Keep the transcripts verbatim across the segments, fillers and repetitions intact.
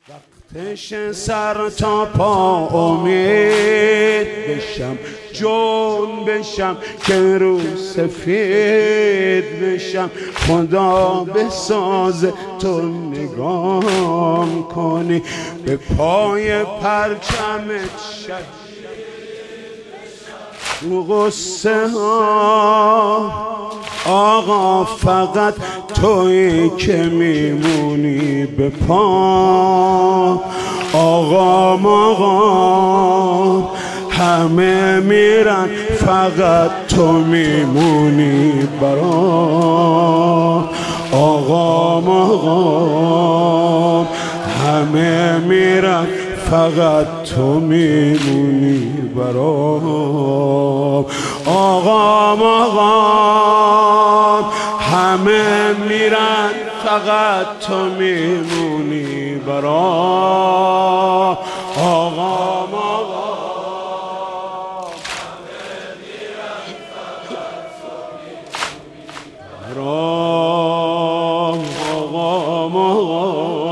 وقتش سر تا پا امید بشم، جون بشم که رو سفید بشم. خدا بساز تو نگام کنی، به پای پرچمت شهید رو غصه ها. آقا فقط تویی که میمونی به پا. آقا آقا همه میرن، فقط تو میمونی برام. آقا آقا همه میرن، فقط تو میمونی برام. آقا آقا همه میرن، فقط تو میمونی برام. آقا آقا همه میرن، فقط تو میمونی برام. آقا آقا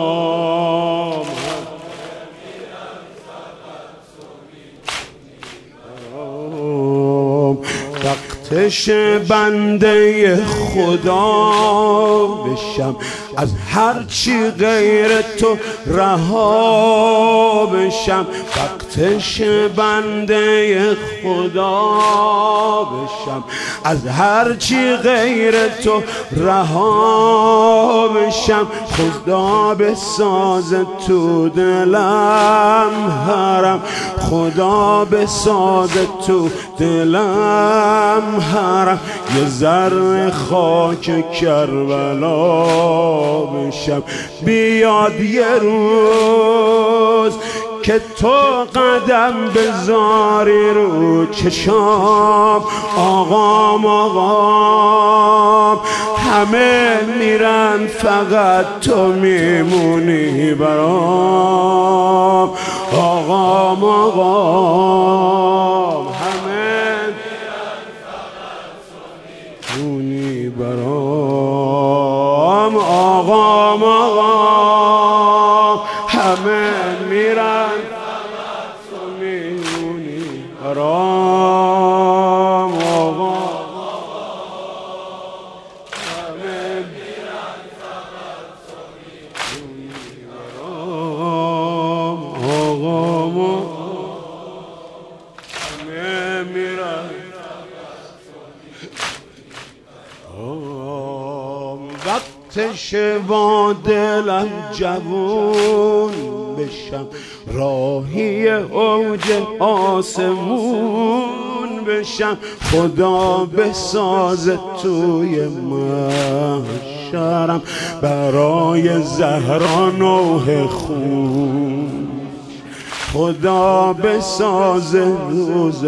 وقتش بنده خدا بشم، از هرچی غیر تو رها بشم. وقتش بنده خدا بشم، از هرچی غیر تو رها بشم. خدا بساز تو دلم حرم، خدا بساز تو دلم حرم. یه ذره خاک کربلا بشم، بیاد یه روز که تو قدم بذاری رو چشام. آقا آقا همه میرن، فقط تو میمونی برام. آقا آقا همه میرن، فقط تو میمونی برام. آقا آقا همه میرن، فقط تو میمونی برام. آقا همه میرن، فقط تو میمونی برام. آقا همه میرن، وقتش با دلم جوون بشم، راهی اوج آسمون بشم. خدا بساز توی محشرم برای زهرا نوح خون. خدا بساز روز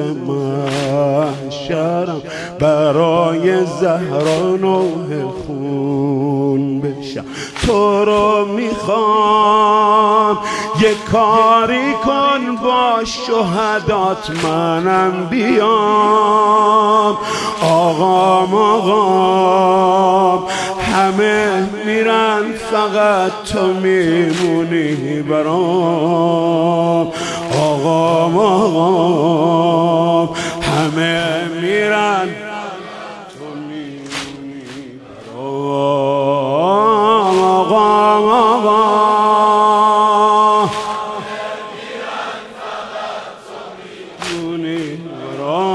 محشرم برای زهرا نوح خون بشم. تو رو میخوام یه کاری کن با شهدات منم بیام. آقا آقا همه میرن، فقط تو میمونی برام. آقا آقا همه میرن، تو میمونی برام. آقا آقا همه میرن، فقط تو میمونی برام.